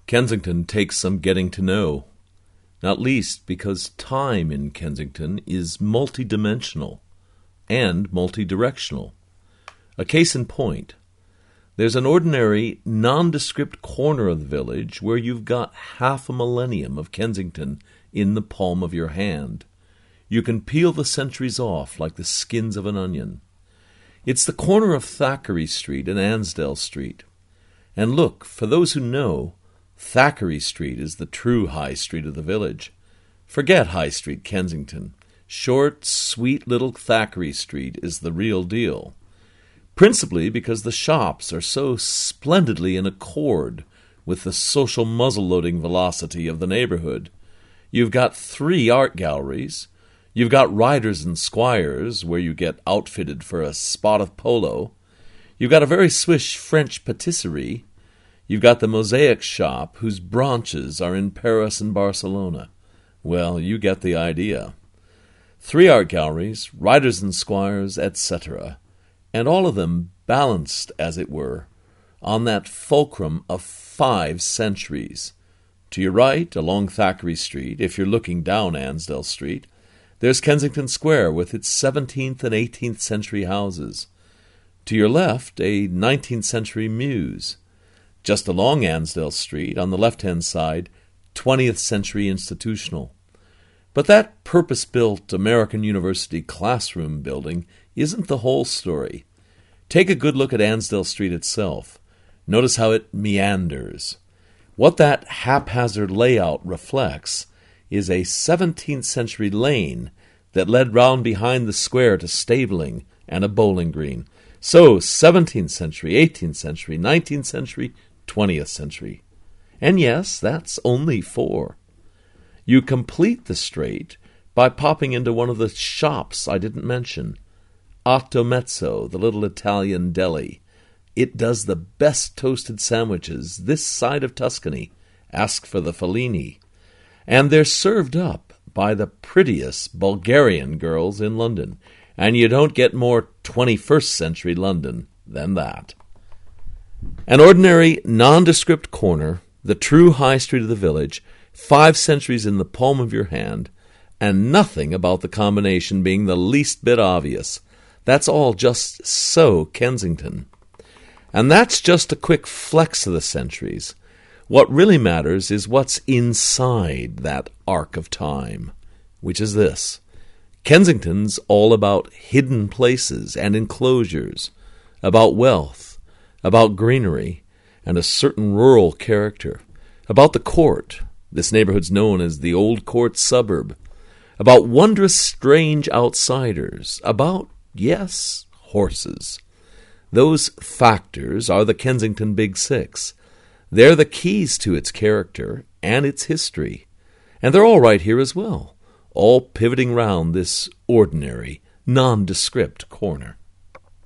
Kensington takes some getting to know, not least because time in Kensington is multidimensional and multidirectional. A case in point, there's an ordinary, nondescript corner of the village where you've got half a millennium of Kensington in the palm of your hand. You can peel the centuries off like the skins of an onion. It's the corner of Thackeray Street and Ansdell Street. And look, for those who know, Thackeray Street is the true High Street of the village. Forget High Street, Kensington. Short, sweet little Thackeray Street is the real deal. Principally because the shops are so splendidly in accord with the social muzzle-loading velocity of the neighborhood. You've got 3 art galleries. You've got Riders and Squires, where you get outfitted for a spot of polo. You've got a very swish French patisserie. You've got the mosaic shop, whose branches are in Paris and Barcelona. Well, you get the idea. 3 art galleries, Riders and Squires, etc., and all of them balanced, as it were, on that fulcrum of 5 centuries. To your right, along Thackeray Street, if you're looking down Ansdell Street, there's Kensington Square with its 17th and 18th century houses. To your left, a 19th century mews. Just along Ansdell Street, on the left-hand side, 20th century institutional. But that purpose-built American University classroom building isn't the whole story. Take a good look at Ansdell Street itself. Notice how it meanders. What that haphazard layout reflects is a 17th century lane that led round behind the square to stabling and a bowling green. So, 17th century, 18th century, 19th century, 20th century. And yes, that's only 4. You complete the straight by popping into one of the shops I didn't mention. Otto Mezzo, the little Italian deli. It does the best toasted sandwiches this side of Tuscany. Ask for the Fellini. And they're served up by the prettiest Bulgarian girls in London. And you don't get more 21st century London than that. An ordinary, nondescript corner, the true high street of the village, 5 centuries in the palm of your hand, and nothing about the combination being the least bit obvious. That's all just so Kensington. And that's just a quick flex of the centuries. What really matters is what's inside that arc of time, which is this. Kensington's all about hidden places and enclosures, about wealth, about greenery, and a certain rural character, about the court. This neighborhood's known as the Old Court Suburb, about wondrous strange outsiders, about, yes, horses. Those factors are the Kensington Big Six. They're the keys to its character and its history. And they're all right here as well, all pivoting round this ordinary, nondescript corner.